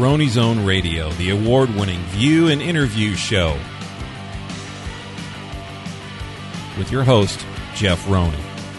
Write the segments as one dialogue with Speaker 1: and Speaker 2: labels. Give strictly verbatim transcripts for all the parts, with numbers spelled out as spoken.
Speaker 1: Rony Zone Radio, the award-winning view and interview show with your host, Jeff Rony.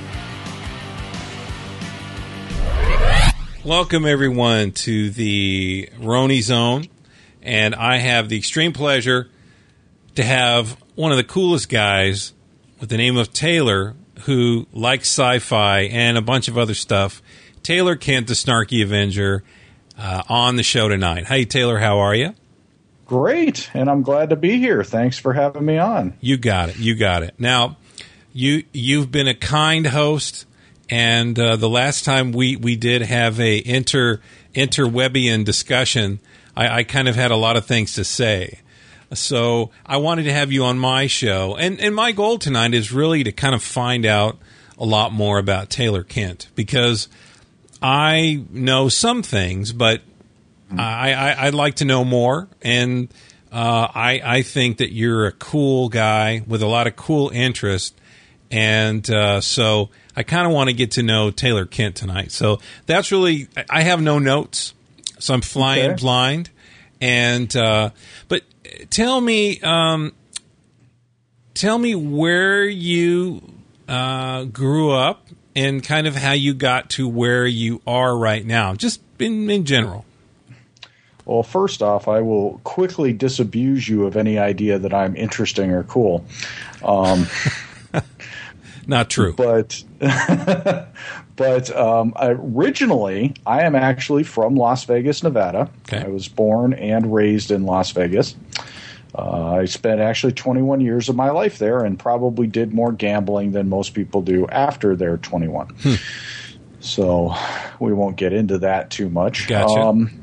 Speaker 1: Welcome, everyone, to the Rony Zone, and I have the extreme pleasure to have one of the coolest guys with the name of Taylor, who likes sci-fi and a bunch of other stuff. Taylor Kent, the Snarky Avenger, uh, on the show tonight. Hey, Taylor, how are you?
Speaker 2: Great, and I'm glad to be here. Thanks for having me on.
Speaker 1: You got it. You got it. Now, you, you've been a kind host, and uh, the last time we, we did have a inter interwebian discussion, I, I kind of had a lot of things to say. So I wanted to have you on my show. And, and my goal tonight is really to kind of find out a lot more about Taylor Kent, because I know some things, but I, I, I'd like to know more. And uh, I, I think that you're a cool guy with a lot of cool interest. And uh, so I kind of want to get to know Taylor Kent tonight. So that's really, I have no notes, so I'm flying okay. blind. And uh, but tell me, um, tell me where you uh, grew up and kind of how you got to where you are right now, just in, in general.
Speaker 2: Well, first off, I will quickly disabuse you of any idea that I'm interesting or cool. Um,
Speaker 1: Not true,
Speaker 2: but. But um, originally, I am actually from Las Vegas, Nevada.
Speaker 1: Okay.
Speaker 2: I was born and raised in Las Vegas. Uh, I spent actually twenty-one years of my life there and probably did more gambling than most people do after they're twenty-one. Hmm. So we won't get into that too much.
Speaker 1: Gotcha. Um,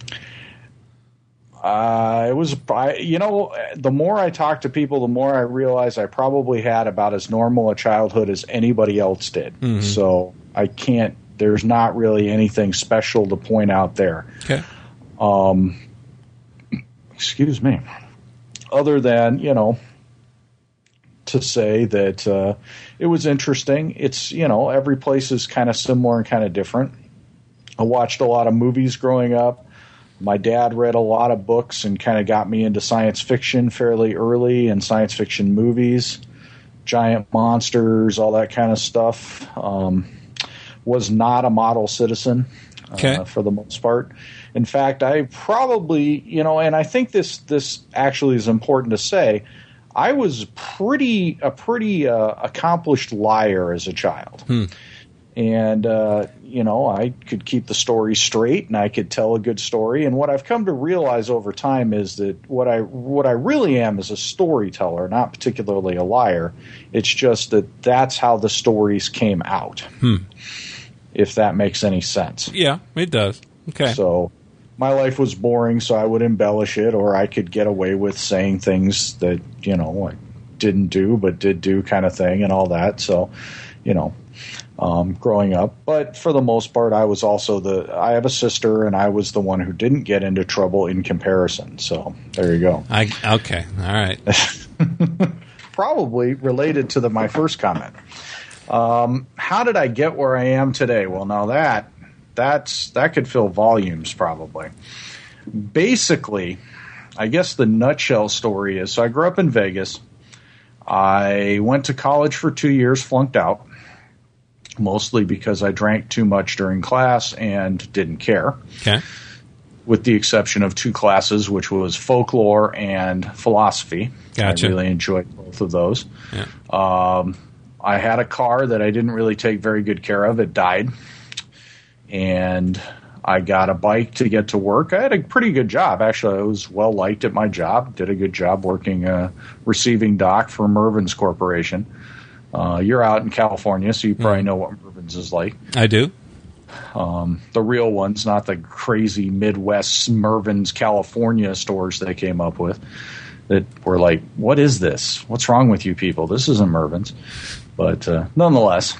Speaker 2: uh, it was, I, you know, the more I talk to people, the more I realize I probably had about as normal a childhood as anybody else did. Mm-hmm. So I can't, there's not really anything special to point out there.
Speaker 1: Okay.
Speaker 2: Um, excuse me. Other than, you know, to say that uh, it was interesting. It's, you know, every place is kind of similar and kind of different. I watched a lot of movies growing up. My dad read a lot of books and kind of got me into science fiction fairly early, and science fiction movies, giant monsters, all that kind of stuff. Um, was not a model citizen
Speaker 1: okay.
Speaker 2: uh, for the most part. In fact, I probably, you know, and I think this this actually is important to say, I was pretty a pretty uh, accomplished liar as a child.
Speaker 1: Hmm.
Speaker 2: And, uh, you know, I could keep the story straight and I could tell a good story. And what I've come to realize over time is that what I what I really am is a storyteller, not particularly a liar. It's just that that's how the stories came out,
Speaker 1: hmm.
Speaker 2: if that makes any sense.
Speaker 1: Yeah, it does. Okay.
Speaker 2: So my life was boring, so I would embellish it, or I could get away with saying things that, you know, I didn't do but did do kind of thing and all that. So, you know. Um, growing up, but for the most part, I was also the. I have a sister, and I was the one who didn't get into trouble in comparison. So there you go.
Speaker 1: I okay, all right.
Speaker 2: Probably related to the my first comment. Um, how did I get where I am today? Well, now that that's that could fill volumes, probably. Basically, I guess the nutshell story is: so I grew up in Vegas. I went to college for two years, flunked out. Mostly because I drank too much during class and didn't care.
Speaker 1: Okay.
Speaker 2: With the exception of two classes, which was folklore and philosophy.
Speaker 1: Gotcha.
Speaker 2: I really enjoyed both of those.
Speaker 1: Yeah.
Speaker 2: Um, I had a car that I didn't really take very good care of. It died. And I got a bike to get to work. I had a pretty good job. Actually, I was well liked at my job. Did a good job working a receiving dock for Mervyn's Corporation. Uh, you're out in California, so you probably know what Mervyn's is like.
Speaker 1: I do.
Speaker 2: Um, the real ones, not the crazy Midwest Mervyn's California stores they came up with that were like, what is this? What's wrong with you people? This isn't Mervyn's. But uh, nonetheless.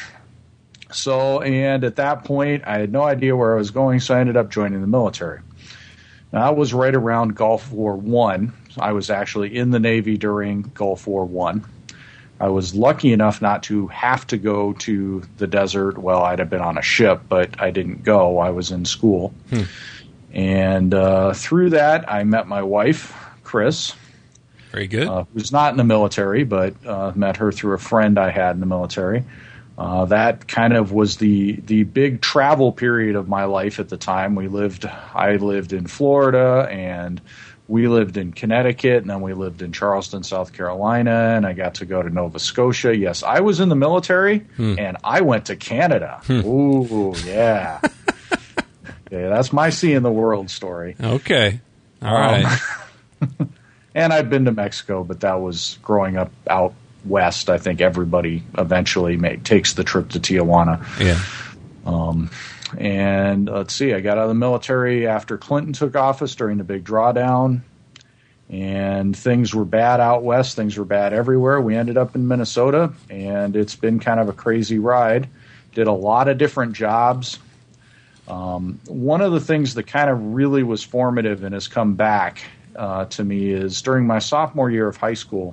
Speaker 2: So, and at that point, I had no idea where I was going, so I ended up joining the military. Now, that was right around Gulf War One. I was actually in the Navy during Gulf War One. I was lucky enough not to have to go to the desert. Well, I'd have been on a ship, but I didn't go. I was in school. Hmm. And uh, through that, I met my wife, Chris.
Speaker 1: Very good.
Speaker 2: Uh, who's not in the military, but uh, met her through a friend I had in the military. Uh, that kind of was the the big travel period of my life at the time. We lived, I lived in Florida, and we lived in Connecticut, and then we lived in Charleston, South Carolina, and I got to go to Nova Scotia. Yes, I was in the military, hmm. and I went to Canada. Hmm. Ooh, yeah. Yeah, that's my seeing the world story.
Speaker 1: Okay. All um, right.
Speaker 2: And I've been to Mexico, but that was growing up out west. I think everybody eventually make, takes the trip to Tijuana.
Speaker 1: Yeah.
Speaker 2: Um, and let's see, I got out of the military after Clinton took office during the big drawdown. And things were bad out west. Things were bad everywhere. We ended up in Minnesota, and it's been kind of a crazy ride. Did a lot of different jobs. Um, one of the things that kind of really was formative and has come back uh, to me is during my sophomore year of high school,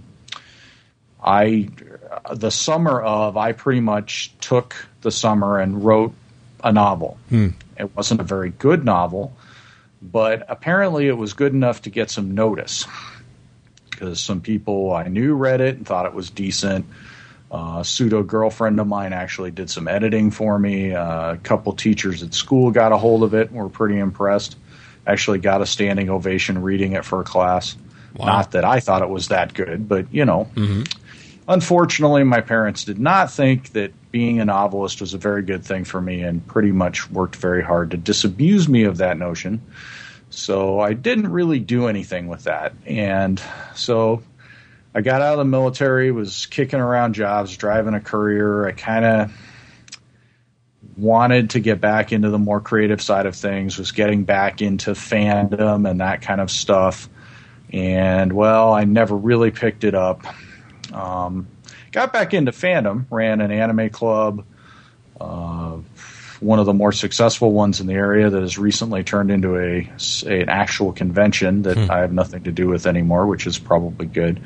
Speaker 2: I, the summer of, I pretty much took the summer and wrote a novel. Hmm. It wasn't a very good novel, but apparently it was good enough to get some notice because some people I knew read it and thought it was decent. Uh, a pseudo girlfriend of mine actually did some editing for me. Uh, a couple teachers at school got a hold of it and were pretty impressed. Actually got a standing ovation reading it for a class. Wow. Not that I thought it was that good, but, you know. Mm-hmm. Unfortunately, my parents did not think that being a novelist was a very good thing for me and pretty much worked very hard to disabuse me of that notion. So I didn't really do anything with that. And so I got out of the military, was kicking around jobs, driving a courier. I kind of wanted to get back into the more creative side of things, was getting back into fandom and that kind of stuff. And, well, I never really picked it up. Um, got back into fandom, ran an anime club, uh, one of the more successful ones in the area that has recently turned into a, a an actual convention that hmm. I have nothing to do with anymore, which is probably good.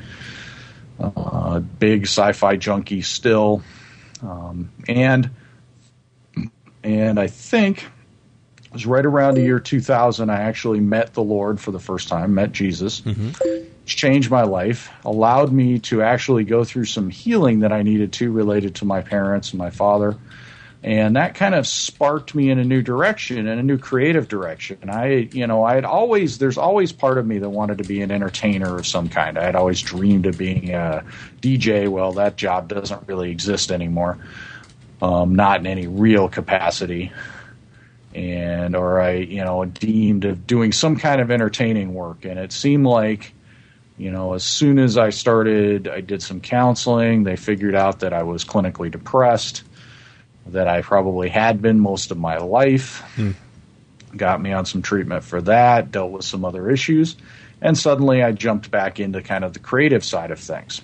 Speaker 2: Uh, big sci-fi junkie still. Um, and and I think it was right around the year two thousand I actually met the Lord for the first time, met Jesus. Mm-hmm. Which changed my life, allowed me to actually go through some healing that I needed to related to my parents and my father. And that kind of sparked me in a new direction, in a new creative direction. And I, you know, I had always, there's always part of me that wanted to be an entertainer of some kind. I had always dreamed of being a D J. Well, that job doesn't really exist anymore. Um, not in any real capacity. And, or I, you know, deemed of doing some kind of entertaining work. And it seemed like, you know, as soon as I started, I did some counseling. They figured out that I was clinically depressed, that I probably had been most of my life. Hmm. Got me on some treatment for that, dealt with some other issues. And suddenly I jumped back into kind of the creative side of things.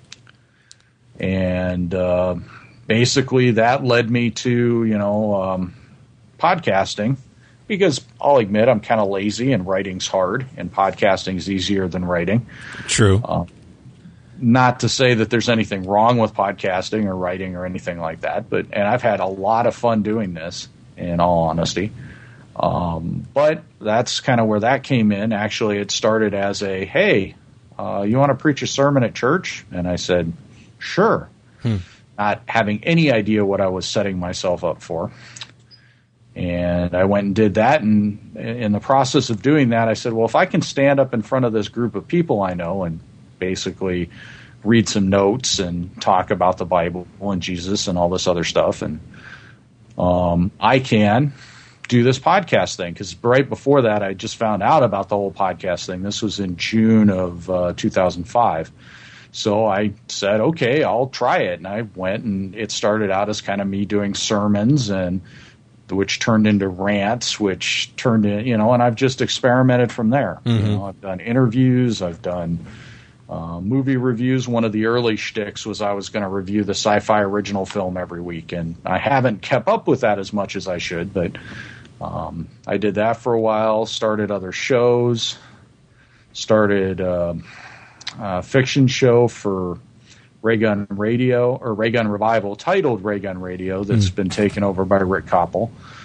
Speaker 2: And uh, basically that led me to, you know, um, podcasting. Because I'll admit I'm kind of lazy and writing's hard, and podcasting is easier than writing.
Speaker 1: True.
Speaker 2: Uh, not to say that there's anything wrong with podcasting or writing or anything like that, but and I've had a lot of fun doing this, in all honesty. Um, but that's kind of where that came in. Actually, it started as a, hey, uh, you want to preach a sermon at church? And I said, sure. Hmm. Not having any idea what I was setting myself up for. And I went and did that, and in the process of doing that, I said, well, if I can stand up in front of this group of people I know and basically read some notes and talk about the Bible and Jesus and all this other stuff, and um, I can do this podcast thing. Because right before that, I just found out about the whole podcast thing. This was in June of uh, two thousand five. So I said, okay, I'll try it. And I went, and it started out as kind of me doing sermons, and which turned into rants, which turned in, you know, and I've just experimented from there. Mm-hmm. You know, I've done interviews, I've done uh, movie reviews. One of the early shticks was I was going to review the sci-fi original film every week, and I haven't kept up with that as much as I should, but um, I did that for a while, started other shows, started uh, a fiction show for Ray Gun Radio, or Ray Gun Revival, titled Ray Gun Radio, that's mm. been taken over by Rick Koppel.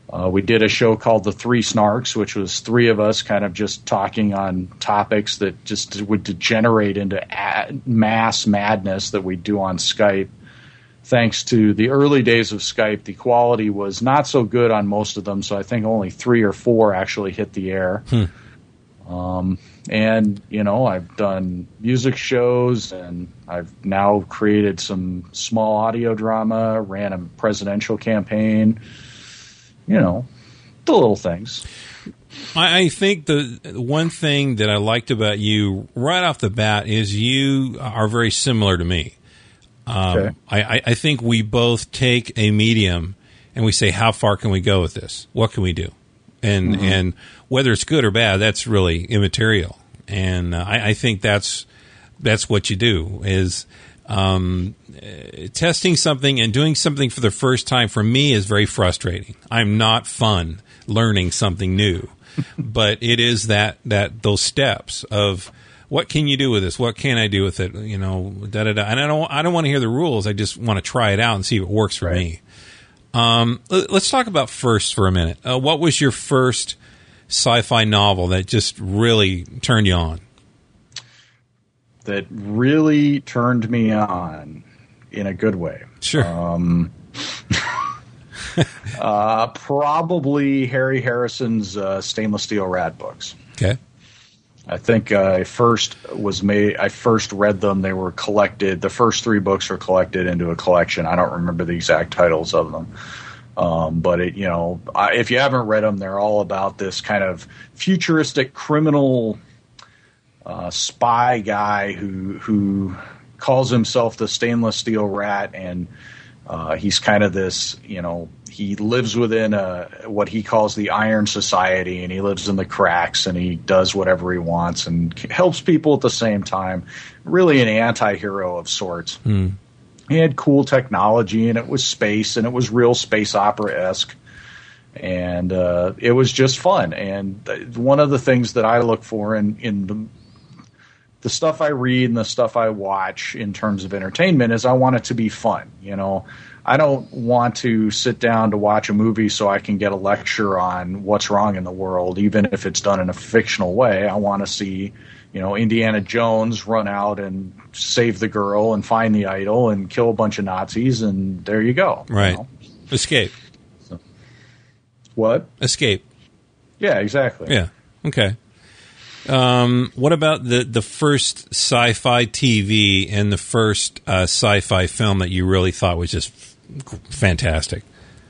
Speaker 2: Uh, we did a show called The Three Snarks, which was three of us kind of just talking on topics that just would degenerate into a- mass madness that we do on Skype. Thanks to the early days of Skype, the quality was not so good on most of them, so I think only three or four actually hit the air.
Speaker 1: Hmm.
Speaker 2: Um, and, you know, I've done music shows, and I've now created some small audio drama, ran a presidential campaign. You know, the little things.
Speaker 1: I, I think the one thing that I liked about you right off the bat is you are very similar to me. Um,
Speaker 2: Okay.
Speaker 1: I, I think we both take a medium and we say, how far can we go with this? What can we do? And
Speaker 2: Mm-hmm.
Speaker 1: and whether it's good or bad, that's really immaterial. And uh, I, I think that's that's what you do is um, uh, testing something and doing something for the first time. For me, is very frustrating. I'm not fun learning something new, but it is that that those steps of what can you do with this? What can I do with it? You know, da da da. And I don't I don't want to hear the rules. I just want to try it out and see if it works for
Speaker 2: Right.
Speaker 1: me. Um, let- let's talk about first for a minute. Uh, what was your first sci-fi novel that just really turned you on?
Speaker 2: That really turned me on in a good way.
Speaker 1: Sure.
Speaker 2: Um, uh, probably Harry Harrison's uh, Stainless Steel Rat books.
Speaker 1: Okay.
Speaker 2: I think uh, I first was made. I first read them. They were collected. The first three books were collected into a collection. I don't remember the exact titles of them, um, but it, you know, I, if you haven't read them, they're all about this kind of futuristic criminal uh, spy guy who who calls himself the Stainless Steel Rat, and uh, he's kind of this, you know. He lives within a, what he calls the Iron Society, and he lives in the cracks, and he does whatever he wants and helps people at the same time. Really an anti-hero of sorts.
Speaker 1: Hmm.
Speaker 2: He had cool technology, and it was space, and it was real space opera-esque. And uh, it was just fun. And th- one of the things that I look for in, in the, the stuff I read and the stuff I watch in terms of entertainment is I want it to be fun, you know. I don't want to sit down to watch a movie so I can get a lecture on what's wrong in the world, even if it's done in a fictional way. I want to see, you know, Indiana Jones run out and save the girl and find the idol and kill a bunch of Nazis, and there you go.
Speaker 1: Right.
Speaker 2: You know?
Speaker 1: Escape.
Speaker 2: So, what?
Speaker 1: Escape.
Speaker 2: Yeah, exactly.
Speaker 1: Yeah. Okay. Um, what about the, the first sci-fi T V and the first uh, sci-fi film that you really thought was just fantastic?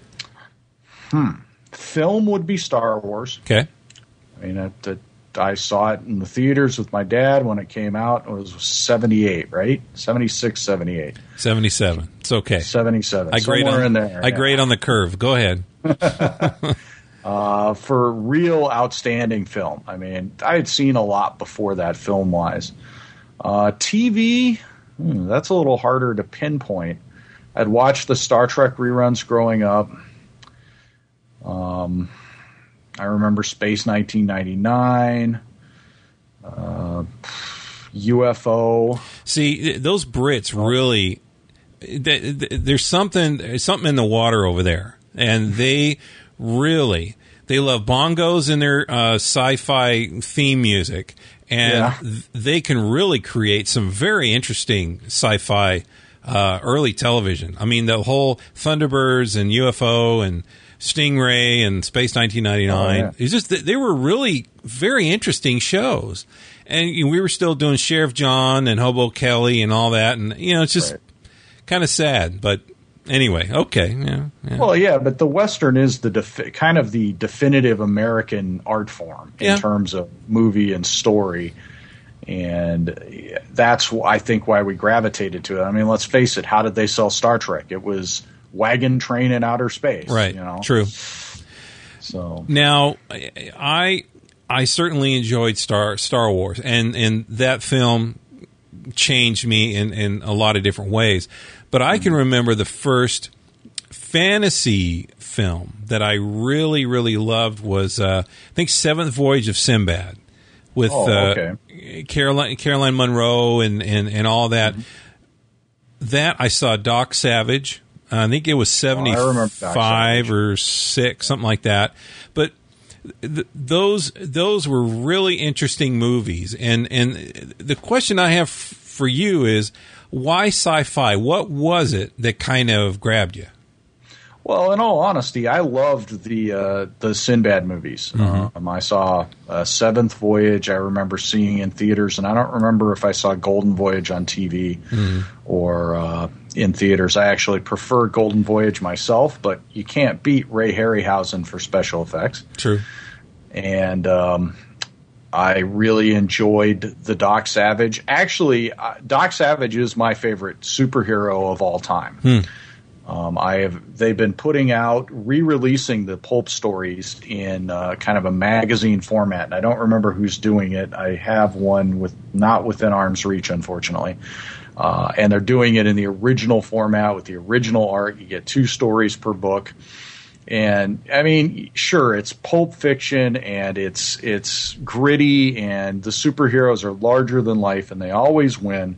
Speaker 2: Film would be Star Wars.
Speaker 1: Okay.
Speaker 2: I mean, it, it, I saw it in the theaters with my dad when it came out. It was seventy-eight, right? seventy-six, seventy-eight.
Speaker 1: seventy-seven. It's okay.
Speaker 2: seventy-seven.
Speaker 1: I grade
Speaker 2: somewhere
Speaker 1: on,
Speaker 2: in there.
Speaker 1: I
Speaker 2: yeah.
Speaker 1: grade on the curve. Go ahead.
Speaker 2: Uh, for real outstanding film. I mean, I had seen a lot before that film-wise. Uh, T V, hmm, that's a little harder to pinpoint. I'd watched the Star Trek reruns growing up. Um, I remember Space nineteen ninety-nine, uh, U F O.
Speaker 1: See, th- those Brits really, th- th- there's something, there's something in the water over there. And they really, they love bongos in their uh, sci-fi theme music. And
Speaker 2: Yeah.
Speaker 1: th- they can really create some very interesting sci-fi uh, early television. I mean, the whole Thunderbirds and U F O and Stingray and Space nineteen ninety-nine.
Speaker 2: Oh, yeah.
Speaker 1: It's just that they were really very interesting shows. And you know, we were still doing Sheriff John and Hobo Kelly and all that. And, you know, it's just
Speaker 2: Right.
Speaker 1: kind of sad. But anyway, okay. Yeah, yeah.
Speaker 2: Well, yeah, but the Western is the defi- kind of the definitive American art form in
Speaker 1: Yeah.
Speaker 2: terms of movie and story. And that's, wh- I think, why we gravitated to it. I mean, let's face it, how did they sell Star Trek? It was wagon train in outer space.
Speaker 1: Right.
Speaker 2: You know?
Speaker 1: True.
Speaker 2: So,
Speaker 1: Now, I I certainly enjoyed Star Star Wars, and, and that film changed me in, in a lot of different ways. But I can remember the first fantasy film that I really, really loved was, uh, I think, Seventh Voyage of Sinbad with
Speaker 2: Oh,
Speaker 1: uh,
Speaker 2: okay.
Speaker 1: Caroline, Caroline Munro and, and, and all that. That I saw Doc Savage I think it was seventy-five
Speaker 2: oh,
Speaker 1: or six, something like that. But th- those those were really interesting movies. And and the question I have f- for you is, why sci-fi? What was it that kind of grabbed you?
Speaker 2: Well, in all honesty, I loved the uh, the Sinbad movies. Mm-hmm. Um, I saw uh, Seventh Voyage. I remember seeing in theaters, and I don't remember if I saw Golden Voyage on T V mm-hmm. or uh, in theaters. I actually prefer Golden Voyage myself, but you can't beat Ray Harryhausen for special effects.
Speaker 1: True.
Speaker 2: And um, I really enjoyed the Doc Savage. Actually, uh, Doc Savage is my favorite superhero of all time.
Speaker 1: Hmm.
Speaker 2: Um, I have. They've been putting out, re-releasing the pulp stories in uh, kind of a magazine format, and I don't remember who's doing it. I have one with not within arm's reach, unfortunately, uh, and they're doing it in the original format with the original art. You get two stories per book, and I mean, sure, it's pulp fiction and it's it's gritty, and the superheroes are larger than life, and they always win.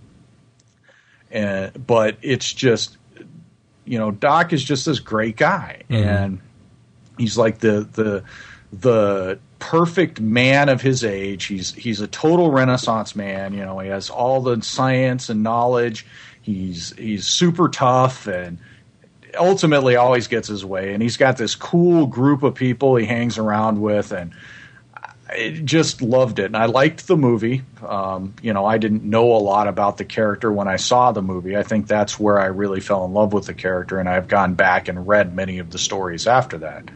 Speaker 2: And but it's just. You know, Doc is just this great guy, mm-hmm. and he's like the the the perfect man of his age. He's he's a total Renaissance man. You know, he has all the science and knowledge. He's he's super tough, and ultimately always gets his way. And he's got this cool group of people he hangs around with, and I just loved it. And I liked the movie. Um, you know, I didn't know a lot about the character when I saw the movie. I think that's where I really fell in love with the character, and I've gone back and read many of the stories after that.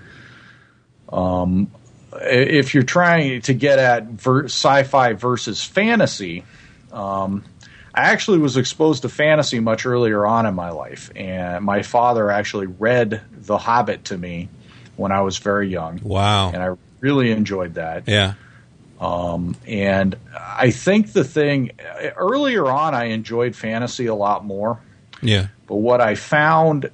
Speaker 2: Um, if you're trying to get at ver- sci-fi versus fantasy, um, I actually was exposed to fantasy much earlier on in my life, and my father actually read The Hobbit to me when I was very young.
Speaker 1: Wow.
Speaker 2: And I really enjoyed that.
Speaker 1: Yeah.
Speaker 2: Um, and I think the thing earlier on, I enjoyed fantasy a lot more.
Speaker 1: Yeah.
Speaker 2: But what I found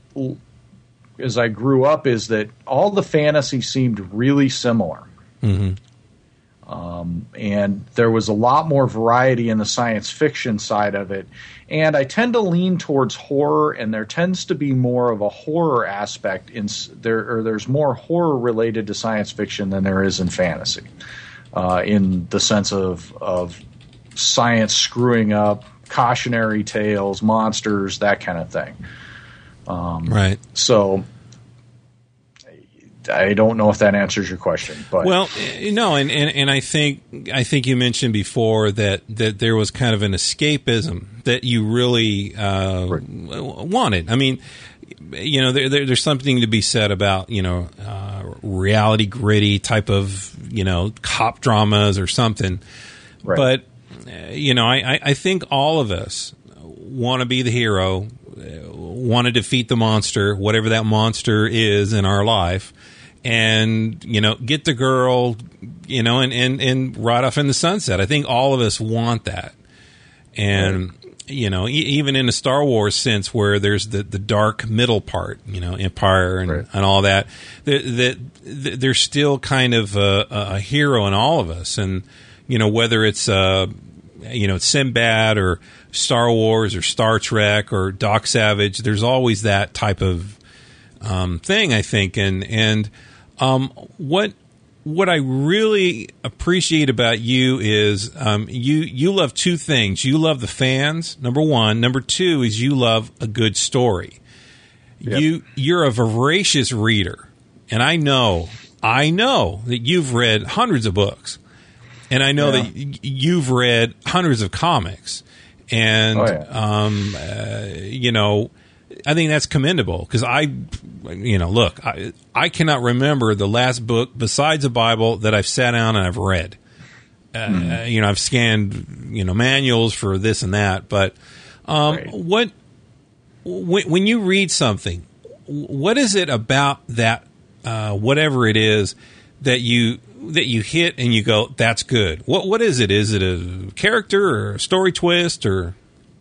Speaker 2: as I grew up is that all the fantasy seemed really similar.
Speaker 1: Mm-hmm.
Speaker 2: Um, and there was a lot more variety in the science fiction side of it. And I tend to lean towards horror, and there tends to be more of a horror aspect in there, or there's more horror related to science fiction than there is in fantasy, uh, in the sense of of science screwing up, cautionary tales, monsters, that kind of thing. Um,
Speaker 1: right.
Speaker 2: So I don't know if that answers your question, but
Speaker 1: well, no, and, and, and I think I think you mentioned before that, that there was kind of an escapism that you really uh, right. wanted. I mean, you know, there, there, there's something to be said about you know uh, reality gritty type of you know cop dramas or something,
Speaker 2: right.
Speaker 1: but uh, you know, I, I think all of us want to be the hero, want to defeat the monster, whatever that monster is in our life. And, you know, get the girl, you know, and, and, and ride off in the sunset. I think all of us want that. And, right. you know, e- even in a Star Wars sense where there's the, the dark middle part, you know, Empire and, right. and all that, that, that, that there's still kind of a, a hero in all of us. And, you know, whether it's, uh, you know, Sinbad or Star Wars or Star Trek or Doc Savage, there's always that type of um, thing, I think. And, and, Um, what what I really appreciate about you is um, you you love two things. You love the fans, number one. Number two is you love a good story. Yep. You you're a voracious reader, and I know I know that you've read hundreds of books, and I know yeah. that you've read hundreds of comics, and
Speaker 2: oh, yeah.
Speaker 1: um, uh, you know. I think that's commendable because I, you know, look, I, I cannot remember the last book besides the Bible that I've sat down and I've read. Uh, mm. You know, I've scanned, you know, manuals for this and that. But um, right. what when, when you read something, what is it about that, uh, whatever it is, that you that you hit and you go, that's good? What what is it? Is it a character or a story twist or?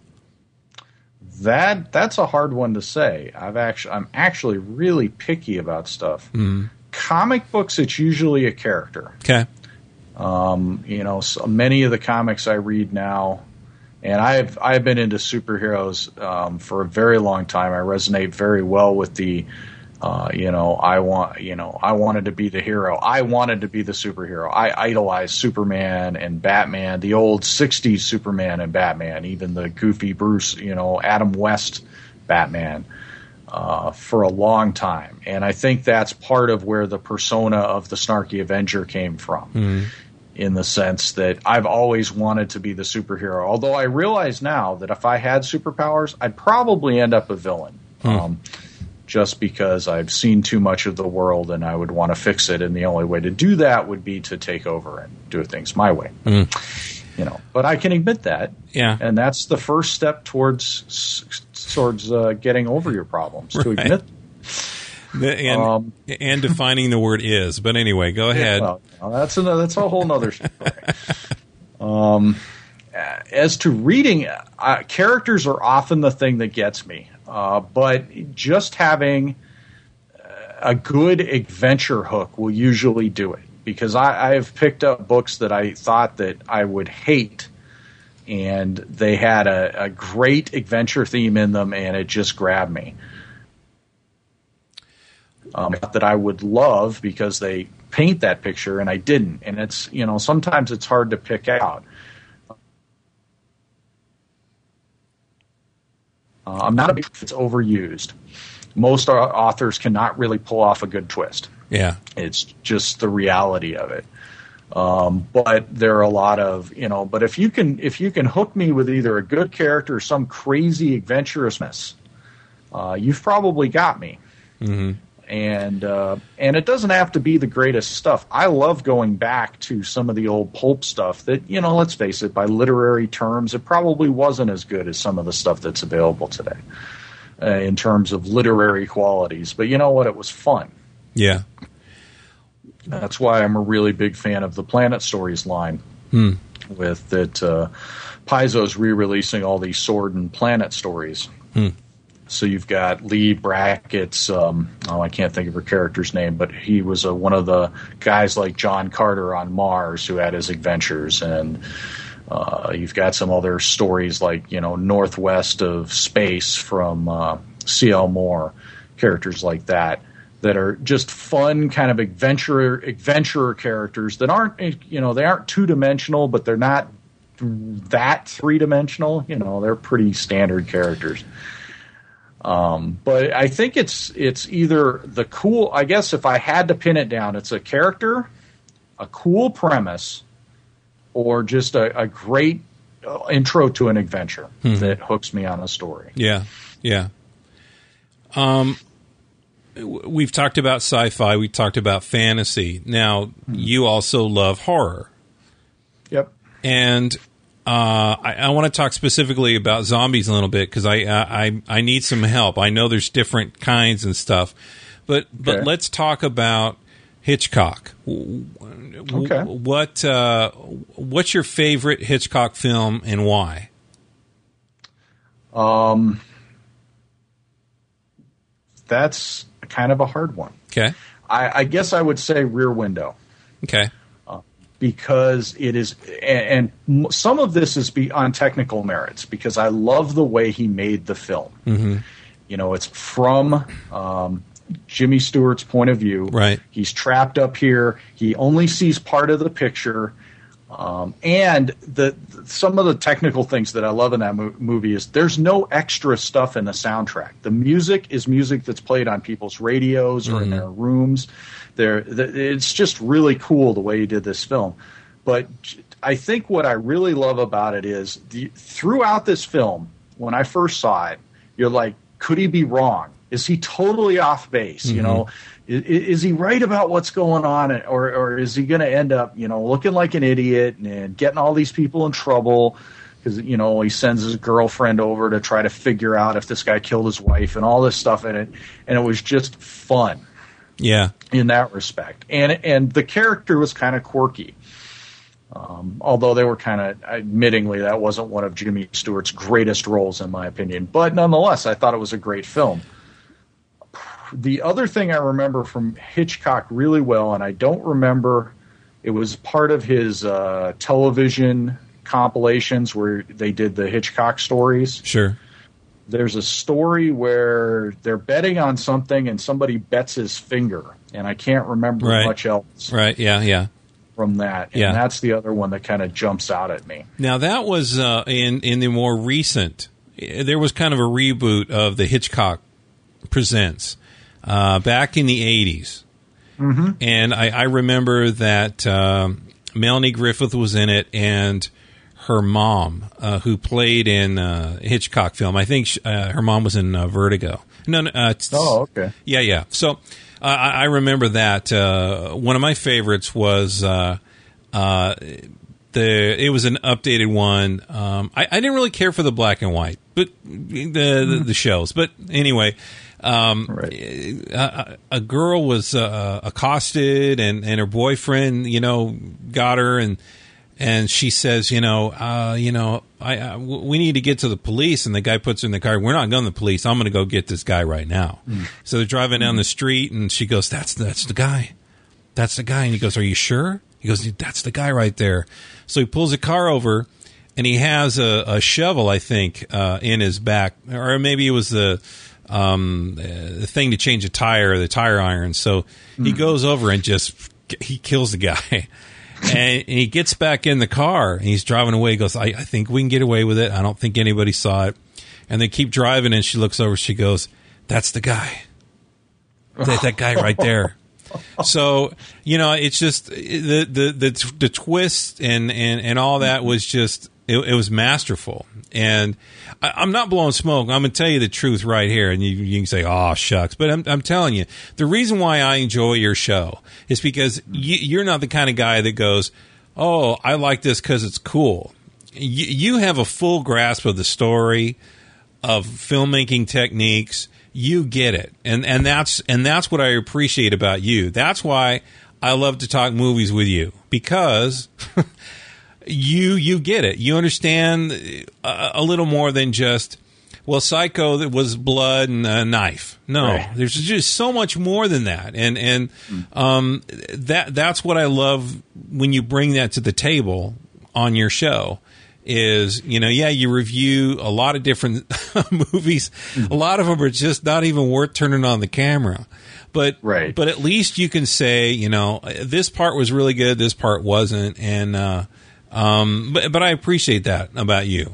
Speaker 2: That that's a hard one to say. I've actually I'm actually really picky about stuff.
Speaker 1: Mm.
Speaker 2: Comic books, it's usually a character.
Speaker 1: Okay.
Speaker 2: Um, you know, so many of the comics I read now, And I've I've been into superheroes um, for a very long time. I resonate very well with the, uh, you know, I want, you know, I wanted to be the hero. I wanted to be the superhero. I idolized Superman and Batman, the old sixties Superman and Batman, even the goofy Bruce, you know, Adam West Batman, uh, for a long time. And I think that's part of where the persona of the snarky Avenger came from. Mm. In the sense that I've always wanted to be the superhero. Although I realize now that if I had superpowers, I'd probably end up a villain. Hmm. Um, just because I've seen too much of the world and I would want to fix it. And the only way to do that would be to take over and do things my way. Hmm. You know, but I can admit that.
Speaker 1: Yeah.
Speaker 2: And that's the first step towards towards uh, getting over your problems, right. To admit
Speaker 1: and, um, and defining the word is. But anyway, go ahead.
Speaker 2: Well, well, that's another, that's a whole other story. um, as to reading, uh, characters are often the thing that gets me. Uh, but just having a good adventure hook will usually do it. Because I, I've picked up books that I thought that I would hate, and they had a, a great adventure theme in them, and it just grabbed me. Um, that I would love because they paint that picture and I didn't. And it's, you know, sometimes it's hard to pick out. Uh, I'm not a big fan. It's overused. Most authors cannot really pull off a good twist.
Speaker 1: Yeah.
Speaker 2: It's just the reality of it. Um, but there are a lot of, you know, but if you can, if you can hook me with either a good character or some crazy adventurousness, uh, you've probably got me. Mm-hmm. And uh, and it doesn't have to be the greatest stuff. I love going back to some of the old pulp stuff that, you know, let's face it, by literary terms, it probably wasn't as good as some of the stuff that's available today uh, in terms of literary qualities. But you know what? It was fun.
Speaker 1: Yeah.
Speaker 2: That's why I'm a really big fan of the Planet Stories line. Hmm. With that, uh, Paizo's re-releasing all these Sword and Planet stories. Hmm. So you've got Lee Brackett's, um, oh, I can't think of her character's name, but he was uh, one of the guys like John Carter on Mars who had his adventures. And uh, you've got some other stories like, you know, Northwest of Space from uh, C L Moore, characters like that, that are just fun kind of adventurer, adventurer characters that aren't, you know, they aren't two-dimensional, but they're not that three-dimensional. You know, they're pretty standard characters. Um, but I think it's it's either the cool, I guess if I had to pin it down, it's a character, a cool premise, or just a, a great uh, intro to an adventure hmm. that hooks me on a story.
Speaker 1: Yeah, yeah. Um, we've talked about sci-fi, we talked about fantasy. Now, hmm. you also love horror.
Speaker 2: Yep.
Speaker 1: And Uh, I, I want to talk specifically about zombies a little bit because I, I I need some help. I know there's different kinds and stuff, but okay. but let's talk about Hitchcock.
Speaker 2: Okay.
Speaker 1: What uh, what's your favorite Hitchcock film and why?
Speaker 2: Um, that's kind of a hard one.
Speaker 1: Okay.
Speaker 2: I, I guess I would say Rear Window.
Speaker 1: Okay.
Speaker 2: Because it is, and, and some of this is be on technical merits, because I love the way he made the film. Mm-hmm. You know, it's from um, Jimmy Stewart's point of view.
Speaker 1: Right.
Speaker 2: He's trapped up here. He only sees part of the picture. Um, and the some of the technical things that I love in that mo- movie is there's no extra stuff in the soundtrack. The music is music that's played on people's radios or mm-hmm. in their rooms. There, it's just really cool the way he did this film. But I think what I really love about it is the, throughout this film, when I first saw it, you're like, could he be wrong? Is he totally off base? Mm-hmm. You know, is, is he right about what's going on, or or is he going to end up, you know, looking like an idiot and, and getting all these people in trouble? Because, you know, he sends his girlfriend over to try to figure out if this guy killed his wife and all this stuff in it, and it was just fun.
Speaker 1: Yeah,
Speaker 2: in that respect, and and the character was kind of quirky, um, although they were kind of, admittingly, that wasn't one of Jimmy Stewart's greatest roles in my opinion. But nonetheless, I thought it was a great film. The other thing I remember from Hitchcock really well, and I don't remember, it was part of his uh, television compilations where they did the Hitchcock stories.
Speaker 1: Sure.
Speaker 2: There's a story where they're betting on something and somebody bets his finger, and I can't remember
Speaker 1: right.
Speaker 2: much else.
Speaker 1: Right, yeah, yeah.
Speaker 2: From that. And
Speaker 1: yeah.
Speaker 2: that's the other one that kind of jumps out at me.
Speaker 1: Now, that was uh, in, in the more recent, there was kind of a reboot of the Hitchcock Presents uh, back in the eighties.
Speaker 2: Mm-hmm.
Speaker 1: And I, I remember that um, Melanie Griffith was in it, and her mom, uh, who played in uh, Hitchcock film. I think she, uh, her mom was in uh, Vertigo. No, no. Uh,
Speaker 2: oh, okay.
Speaker 1: Yeah, yeah. So uh, I, I remember that. Uh, one of my favorites was uh, uh, the. It was an updated one. Um, I, I didn't really care for the black and white, but the the, the shows. But anyway. Um,
Speaker 2: right.
Speaker 1: a, a girl was uh, accosted, and, and her boyfriend, you know, got her, and and she says, you know, uh, you know, I, I we need to get to the police, and the guy puts her in the car. We're not going to the police. I'm going to go get this guy right now. Mm. So they're driving down the street, and she goes, "That's that's the guy, that's the guy." And he goes, "Are you sure?" He goes, "That's the guy right there." So he pulls the car over, and he has a, a shovel, I think, uh, in his back, or maybe it was the. Um, the thing to change a tire, the tire iron. So he mm. goes over and just he kills the guy, and, and he gets back in the car and he's driving away. He goes, I, I think we can get away with it. I don't think anybody saw it. And they keep driving, and she looks over. She goes, "That's the guy. That, that guy right there." So you know, it's just the the the, the twist and, and, and all that was just. It, it was masterful, and I, I'm not blowing smoke. I'm going to tell you the truth right here, and you, you can say, "Oh, shucks," but I'm, I'm telling you, the reason why I enjoy your show is because you, you're not the kind of guy that goes, "Oh, I like this because it's cool." You, you have a full grasp of the story, of filmmaking techniques. You get it, and and that's and that's what I appreciate about you. That's why I love to talk movies with you, because. You you get it. You understand a, a little more than just, well, Psycho, that was blood and a knife. No, right. There's just so much more than that. And and um, that that's what I love when you bring that to the table on your show is, you know, yeah, you review a lot of different movies. Mm-hmm. A lot of them are just not even worth turning on the camera. But
Speaker 2: right.
Speaker 1: but at least you can say, you know, this part was really good, this part wasn't. And uh Um, but but I appreciate that about you,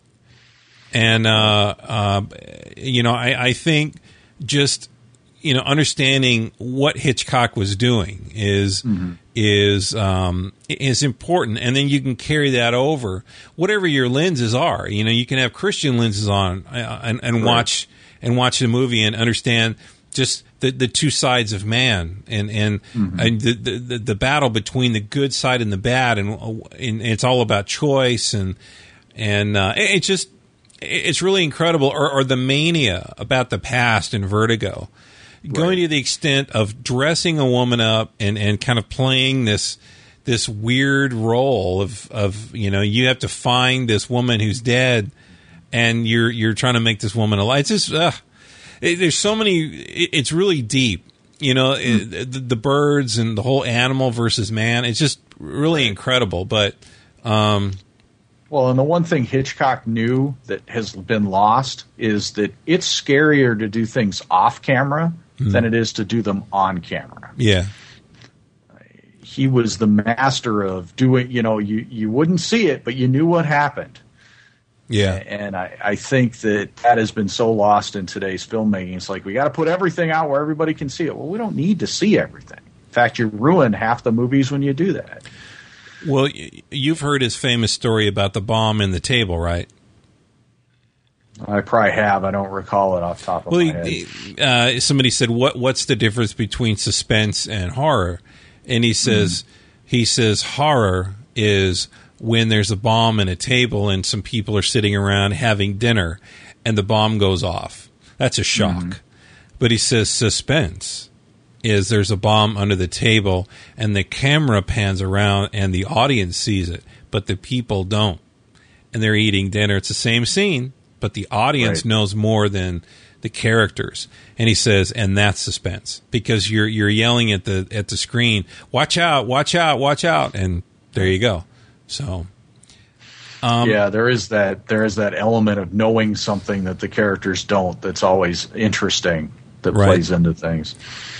Speaker 1: and uh, uh, you know I, I think just you know understanding what Hitchcock was doing is mm-hmm. is um, is important, and then you can carry that over whatever your lenses are. You know, you can have Christian lenses on uh, and, and right. watch and watch the movie and understand just the, the two sides of man and and, mm-hmm. and the, the the battle between the good side and the bad, and, and it's all about choice, and and uh, it's just it's really incredible. Or, or the mania about the past in Vertigo, right. going to the extent of dressing a woman up and, and kind of playing this this weird role of of you know you have to find this woman who's dead, and you're you're trying to make this woman alive. It's just. Uh, There's so many. It's really deep, you know. Mm. It, the, the birds and the whole animal versus man. It's just really incredible. But, um,
Speaker 2: well, and the one thing Hitchcock knew that has been lost is that it's scarier to do things off camera mm. than it is to do them on camera.
Speaker 1: Yeah,
Speaker 2: he was the master of doing. You know, you you wouldn't see it, but you knew what happened.
Speaker 1: Yeah,
Speaker 2: and I, I think that that has been so lost in today's filmmaking. It's like we got to put everything out where everybody can see it. Well, we don't need to see everything. In fact, you ruin half the movies when you do that.
Speaker 1: Well, you've heard his famous story about the bomb in the table, right?
Speaker 2: I probably have. I don't recall it off the top of
Speaker 1: well,
Speaker 2: my head.
Speaker 1: Uh, somebody said, "What what's the difference between suspense and horror?" And he says, mm-hmm. he says, horror is when there's a bomb in a table and some people are sitting around having dinner and the bomb goes off. That's a shock. Mm-hmm. But he says suspense is there's a bomb under the table and the camera pans around and the audience sees it, but the people don't. And they're eating dinner. It's the same scene, but the audience right. knows more than the characters. And he says, and that's suspense because you're you're yelling at the at the screen, watch out, watch out, watch out. And there you go. So,
Speaker 2: Um, yeah, there is that. There is that element of knowing something that the characters don't. That's always interesting. That right. plays into things.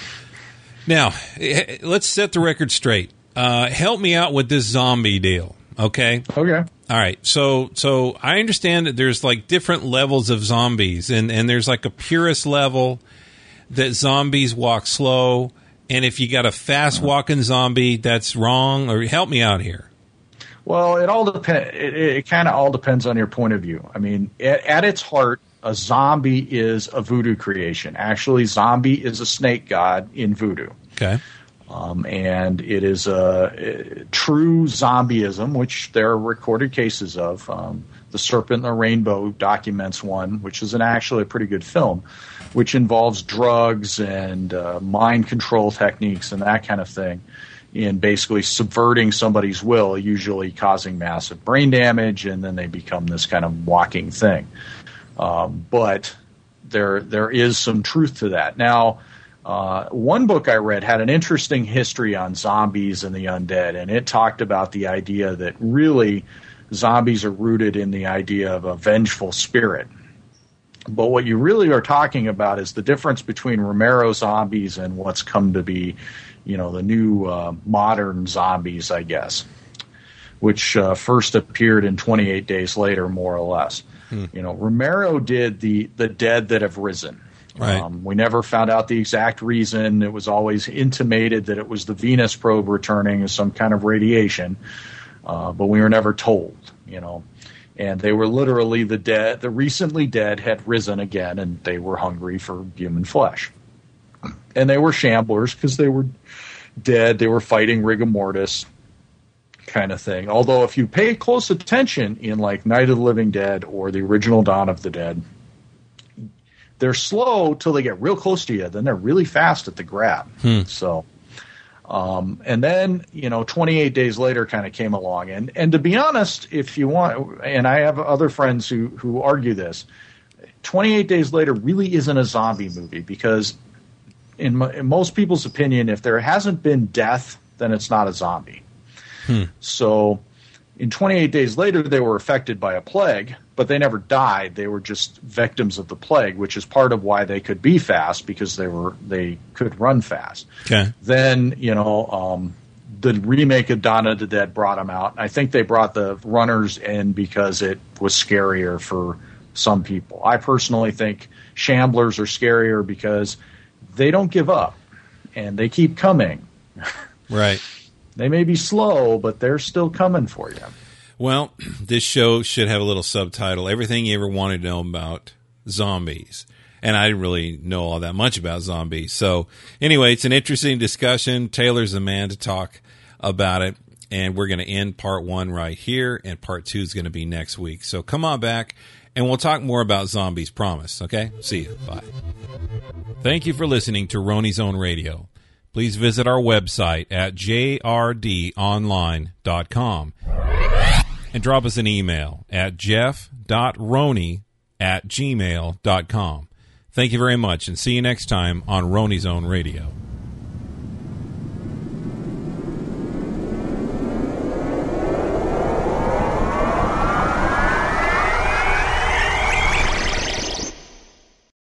Speaker 1: Now, let's set the record straight. Uh, help me out with this zombie deal, okay?
Speaker 2: Okay.
Speaker 1: All right. So, so I understand that there's like different levels of zombies, and and there's like a purist level that zombies walk slow, and if you got a fast walking zombie, that's wrong. Or help me out here.
Speaker 2: Well, it all depends. It, it kind of all depends on your point of view. I mean, at, at its heart, a zombie is a voodoo creation. Actually, zombie is a snake god in voodoo.
Speaker 1: Okay.
Speaker 2: Um, and it is a, a true zombieism, which there are recorded cases of. Um, the Serpent and the Rainbow documents one, which is an actually a pretty good film, which involves drugs and uh, mind control techniques and that kind of thing, in basically subverting somebody's will, usually causing massive brain damage, and then they become this kind of walking thing. Um, but there there is some truth to that. Now, uh, one book I read had an interesting history on zombies and the undead, and it talked about the idea that really zombies are rooted in the idea of a vengeful spirit. But what you really are talking about is the difference between Romero zombies and what's come to be, you know, the new uh, modern zombies, I guess, which uh, first appeared in twenty-eight Days Later, more or less. Hmm. You know, Romero did the the dead that have risen.
Speaker 1: Right.
Speaker 2: Um, we never found out the exact reason. It was always intimated that it was the Venus probe returning as some kind of radiation, uh, but we were never told, you know. And they were literally the dead, the recently dead had risen again, and they were hungry for human flesh. And they were shamblers because they were dead. They were fighting rigor mortis kind of thing. Although if you pay close attention in like Night of the Living Dead or the original Dawn of the Dead, they're slow till they get real close to you. Then they're really fast at the grab.
Speaker 1: Hmm.
Speaker 2: So, um, and then, you know, twenty-eight Days Later kind of came along. And, and to be honest, if you want, and I have other friends who, who argue this, twenty-eight Days Later really isn't a zombie movie because in, mo- in most people's opinion, if there hasn't been death, then it's not a zombie.
Speaker 1: Hmm.
Speaker 2: So in twenty-eight Days Later, they were affected by a plague, but they never died. They were just victims of the plague, which is part of why they could be fast, because they were they could run fast.
Speaker 1: Okay.
Speaker 2: Then, you know, um, the remake of Dawn of the Dead brought them out. I think they brought the runners in because it was scarier for some people. I personally think shamblers are scarier because they don't give up, and they keep coming.
Speaker 1: Right.
Speaker 2: They may be slow, but they're still coming for you.
Speaker 1: Well, this show should have a little subtitle, Everything You Ever Wanted to Know About Zombies. And I didn't really know all that much about zombies. So anyway, it's an interesting discussion. Taylor's the man to talk about it. And we're going to end part one right here, and part two is going to be next week. So come on back, and we'll talk more about zombies, promise. Okay? See you. Bye. Thank you for listening to Roni's Own Radio. Please visit our website at j r d online dot com and drop us an email at jeff dot roney at gmail dot com. Thank you very much, and see you next time on Roni's Own Radio.